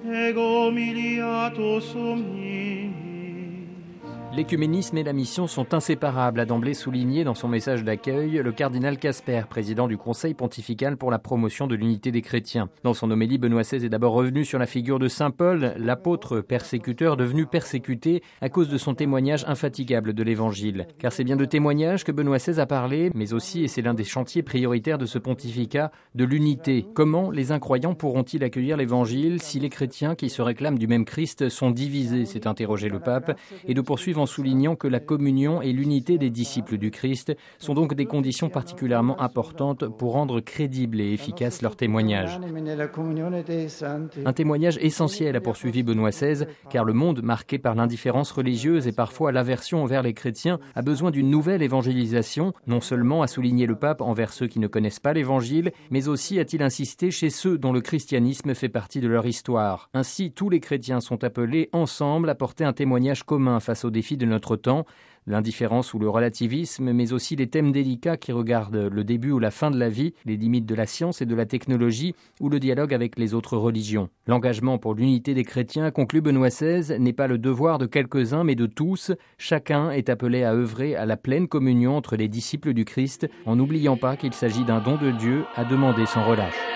ego miliatus huminis. L'écuménisme et la mission sont inséparables, a d'emblée souligné dans son message d'accueil le cardinal Casper, président du Conseil pontifical pour la promotion de l'unité des chrétiens. Dans son homélie, Benoît XVI est d'abord revenu sur la figure de saint Paul, l'apôtre persécuteur devenu persécuté à cause de son témoignage infatigable de l'Évangile. Car c'est bien de témoignage que Benoît XVI a parlé, mais aussi, et c'est l'un des chantiers prioritaires de ce pontificat, de l'unité. Comment les incroyants pourront-ils accueillir l'Évangile si les chrétiens qui se réclament du même Christ sont divisés, s'est interrogé le pape, et de poursuivre en soulignant que la communion et l'unité des disciples du Christ sont donc des conditions particulièrement importantes pour rendre crédible et efficace leur témoignage. Un témoignage essentiel, a poursuivi Benoît XVI, car le monde, marqué par l'indifférence religieuse et parfois l'aversion envers les chrétiens, a besoin d'une nouvelle évangélisation, non seulement, a souligné le pape, envers ceux qui ne connaissent pas l'Évangile, mais aussi, a-t-il insisté, chez ceux dont le christianisme fait partie de leur histoire. Ainsi, tous les chrétiens sont appelés ensemble à porter un témoignage commun face aux défis de notre temps, l'indifférence ou le relativisme, mais aussi les thèmes délicats qui regardent le début ou la fin de la vie, les limites de la science et de la technologie ou le dialogue avec les autres religions. L'engagement pour l'unité des chrétiens, conclut Benoît XVI, n'est pas le devoir de quelques-uns mais de tous. Chacun est appelé à œuvrer à la pleine communion entre les disciples du Christ, en n'oubliant pas qu'il s'agit d'un don de Dieu à demander sans relâche.